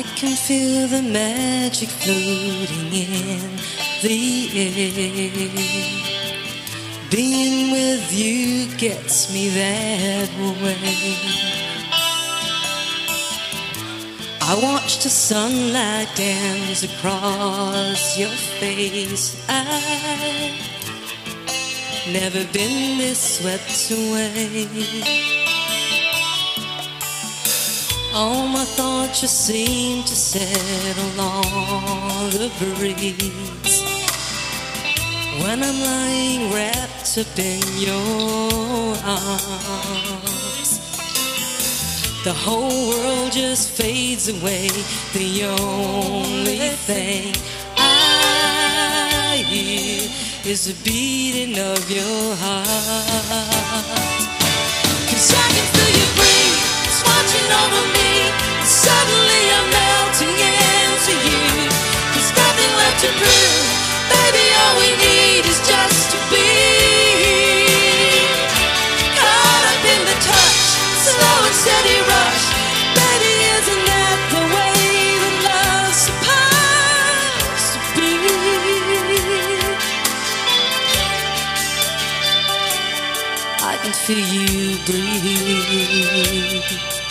can feel the magic floating in the air. Being with you gets me that way. I watch the sunlight dance across your face. I've never been this swept away. All my thoughts just seem to settle on the breeze when I'm lying wrapped up in your arms. The whole world just fades away. The only thing I hear is the beating of your heart. 'Cause I can feel you breathe, it's watching over me. Suddenly I'm melting into you. There's nothing left to prove. Baby, all we need is just to be caught up in the touch, slow and steady rush. Baby, isn't that the way that love's supposed to be? I can feel you breathe.